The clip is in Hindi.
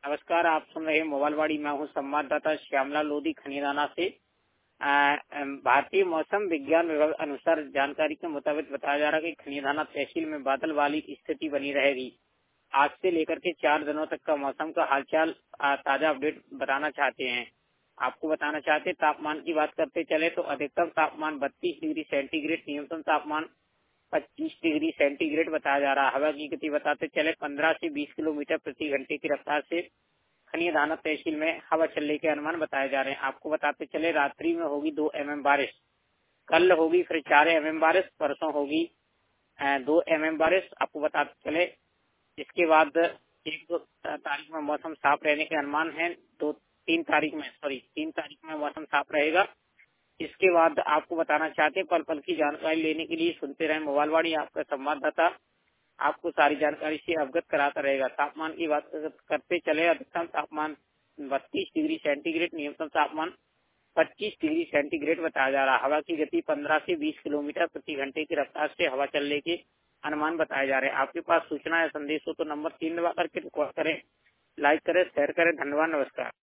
नमस्कार, आप सुन रहे हैं मोबाइलवाड़ी। मैं हूं संवाददाता श्यामलाल लोधी खनियादाना से। भारतीय मौसम विज्ञान विभाग अनुसार जानकारी के मुताबिक बताया जा रहा है कि खनियादाना तहसील में बादल वाली स्थिति बनी रहेगी। आज से लेकर के 4 दिनों तक का मौसम का हालचाल ताजा अपडेट बताना चाहते हैं। आपको बताना चाहते हैं, तापमान की बात करते चले तो अधिकतम तापमान 32 डिग्री सेंटीग्रेड, न्यूनतम तापमान 25 डिग्री सेंटीग्रेड बताया जा रहा है। हवा की गति बताते चले 15 से 20 किलोमीटर प्रति घंटे की रफ्तार से खनियादाना तहसील में हवा चलने के अनुमान बताए जा रहे हैं। आपको बताते चले, रात्रि में होगी 2 mm बारिश, कल होगी फिर 4 mm बारिश, परसों होगी 2 mm बारिश। आपको बताते चले इसके बाद 1-2 तारीख में मौसम साफ रहने के अनुमान है। 3 तारीख में मौसम साफ रहेगा। इसके बाद आपको बताना चाहते हैं, पल पल की जानकारी लेने के लिए सुनते रहे मोबाइलवाड़ी। आपका संवाददाता आपको सारी जानकारी से अवगत कराता रहेगा। तापमान की बात करते चले, अधिकतम तापमान 32 डिग्री सेंटीग्रेड, न्यूनतम तापमान 25 डिग्री सेंटीग्रेड बताया जा रहा है। हवा की गति 15 से 20 किलोमीटर प्रति घंटे की रफ्तार से हवा चलने के अनुमान बताए जा रहे हैं। आपके पास सूचना या संदेश हो तो नंबर 3 दबा करके रिकॉर्ड करें, लाइक करें, शेयर करें। धन्यवाद, नमस्कार।